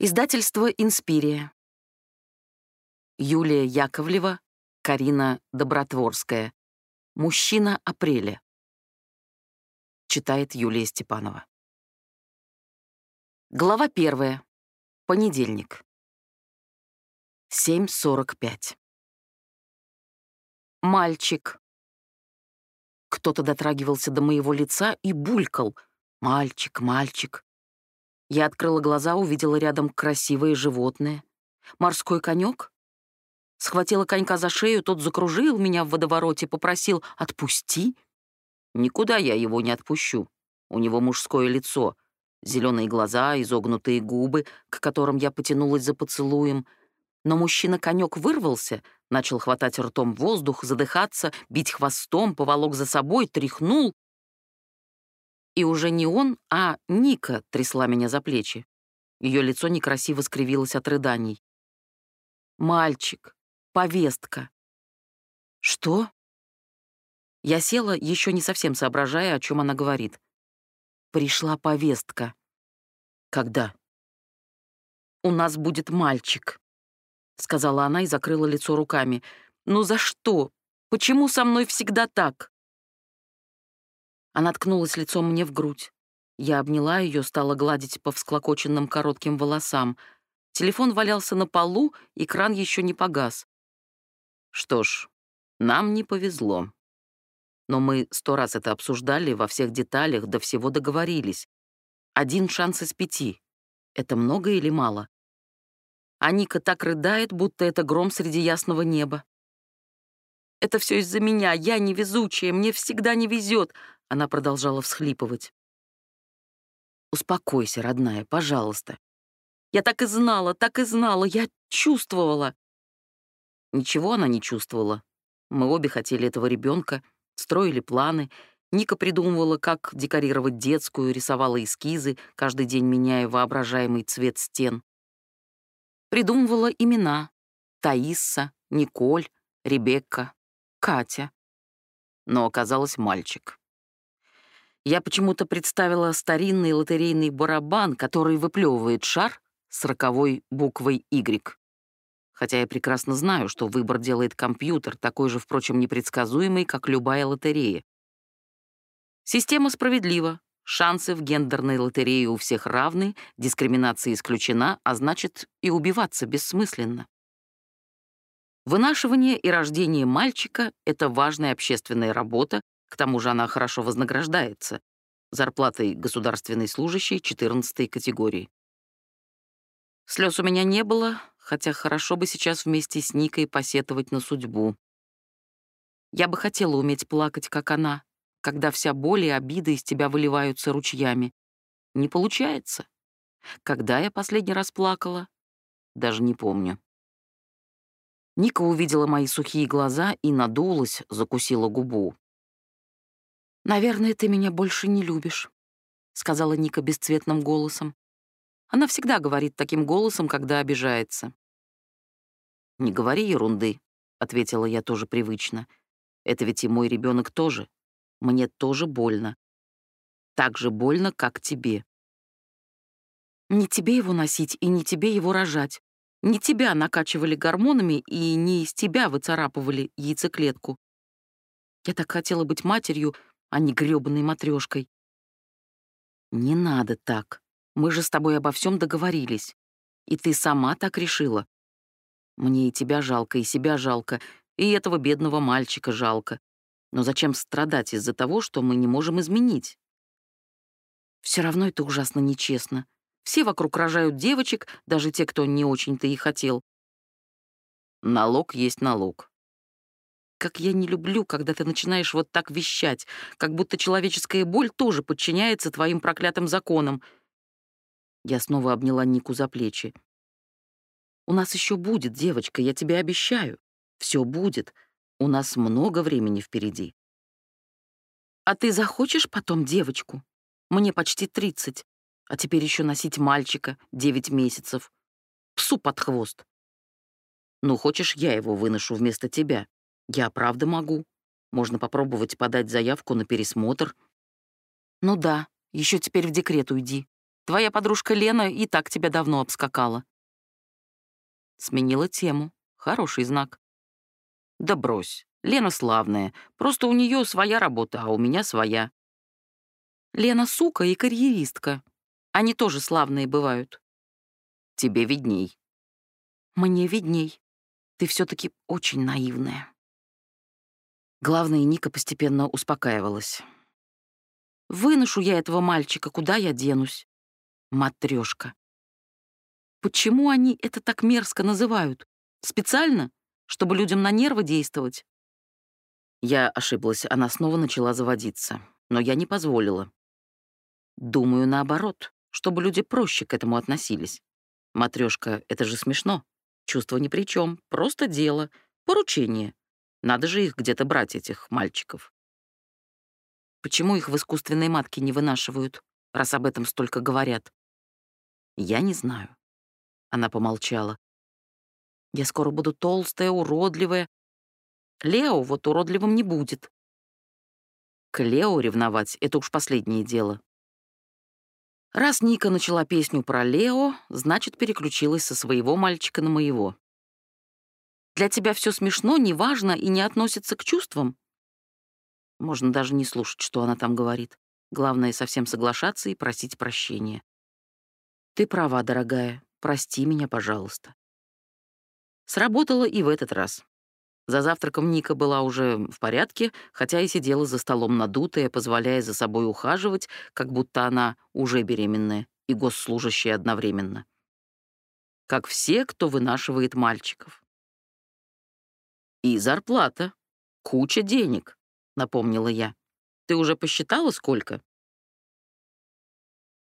Издательство «Инспирия». Юлия Яковлева, Карина Добротворская. «Мужчина апреля». Читает Юлия Степанова. Глава 1. Понедельник. 7:45. Мальчик. Кто-то дотрагивался до моего лица и булькал. «Мальчик, мальчик». Я открыла глаза, увидела рядом красивое животное. Морской конек? Схватила конька за шею, тот закружил меня в водовороте, попросил «отпусти». Никуда я его не отпущу. У него мужское лицо, зеленые глаза, изогнутые губы, к которым я потянулась за поцелуем. Но мужчина-конек вырвался, начал хватать ртом воздух, задыхаться, бить хвостом, поволок за собой, тряхнул. И уже не он, а Ника трясла меня за плечи. Ее лицо некрасиво скривилось от рыданий. «Мальчик, повестка». «Что?» Я села, еще не совсем соображая, о чем она говорит. «Пришла повестка». «Когда?» «У нас будет мальчик», — сказала она и закрыла лицо руками. «Ну за что? Почему со мной всегда так?» Она ткнулась лицом мне в грудь. Я обняла ее, стала гладить по всклокоченным коротким волосам. Телефон валялся на полу, экран еще не погас. Что ж, нам не повезло. Но мы 100 раз это обсуждали, во всех деталях, до всего договорились. 1 шанс из 5. Это много или мало? А Ника так рыдает, будто это гром среди ясного неба. «Это все из-за меня, я невезучая, мне всегда не везет», — она продолжала всхлипывать. «Успокойся, родная, пожалуйста. Я так и знала, я чувствовала». Ничего она не чувствовала. Мы обе хотели этого ребенка, строили планы. Ника придумывала, как декорировать детскую, рисовала эскизы, каждый день меняя воображаемый цвет стен. Придумывала имена: Таисса, Николь, Ребекка, Катя. Но оказалось мальчик. Я почему-то представила старинный лотерейный барабан, который выплевывает шар с роковой буквой «Y». Хотя я прекрасно знаю, что выбор делает компьютер, такой же, впрочем, непредсказуемый, как любая лотерея. Система справедлива. Шансы в гендерной лотерее у всех равны, дискриминация исключена, а значит, и убиваться бессмысленно. Вынашивание и рождение мальчика — это важная общественная работа, к тому же она хорошо вознаграждается зарплатой государственной служащей 14 категории. Слез у меня не было, хотя хорошо бы сейчас вместе с Никой посетовать на судьбу. Я бы хотела уметь плакать, как она, когда вся боль и обида из тебя выливаются ручьями. Не получается. Когда я последний раз плакала? Даже не помню. Ника увидела мои сухие глаза и надулась, закусила губу. «Наверное, ты меня больше не любишь», — сказала Ника бесцветным голосом. Она всегда говорит таким голосом, когда обижается. «Не говори ерунды», — ответила я тоже привычно. «Это ведь и мой ребенок тоже. Мне тоже больно. Так же больно, как тебе». «Не тебе его носить и не тебе его рожать. Не тебя накачивали гормонами и не из тебя выцарапывали яйцеклетку. Я так хотела быть матерью, а не грёбаной матрёшкой». «Не надо так. Мы же с тобой обо всем договорились. И ты сама так решила. Мне и тебя жалко, и себя жалко, и этого бедного мальчика жалко. Но зачем страдать из-за того, что мы не можем изменить? Все равно это ужасно нечестно. Все вокруг рожают девочек, даже те, кто не очень-то и хотел. Налог есть налог. Как я не люблю, когда ты начинаешь вот так вещать, как будто человеческая боль тоже подчиняется твоим проклятым законам». Я снова обняла Нику за плечи. «У нас еще будет, девочка, я тебе обещаю. Все будет. У нас много времени впереди». «А ты захочешь потом девочку? Мне почти 30, а теперь еще носить мальчика 9 месяцев. Псу под хвост». «Ну, хочешь, я его выношу вместо тебя? Я правда могу. Можно попробовать подать заявку на пересмотр». «Ну да, еще теперь в декрет уйди. Твоя подружка Лена и так тебя давно обскакала». Сменила тему. Хороший знак. «Да брось. Лена славная. Просто у нее своя работа, а у меня своя». «Лена сука и карьеристка. Они тоже славные бывают». «Тебе видней». «Мне видней. Ты все таки очень наивная». Главное, Ника постепенно успокаивалась. «Выношу я этого мальчика, куда я денусь?» Матрёшка. Почему они это так мерзко называют? Специально? Чтобы людям на нервы действовать? Я ошиблась, она снова начала заводиться. Но я не позволила. Думаю, наоборот, чтобы люди проще к этому относились. Матрёшка, это же смешно. Чувства ни при чем, просто дело, поручение. Надо же их где-то брать, этих мальчиков. Почему их в искусственной матке не вынашивают, раз об этом столько говорят? Я не знаю. Она помолчала. Я скоро буду толстая, уродливая. Лео вот уродливым не будет. К Лео ревновать — это уж последнее дело. Раз Ника начала песню про Лео, значит, переключилась со своего мальчика на моего. Для тебя все смешно, неважно и не относится к чувствам? Можно даже не слушать, что она там говорит. Главное, совсем соглашаться и просить прощения. Ты права, дорогая. Прости меня, пожалуйста. Сработало и в этот раз. За завтраком Ника была уже в порядке, хотя и сидела за столом надутая, позволяя за собой ухаживать, как будто она уже беременная и госслужащая одновременно. Как все, кто вынашивает мальчиков. «И зарплата. Куча денег», — напомнила я. «Ты уже посчитала, сколько?»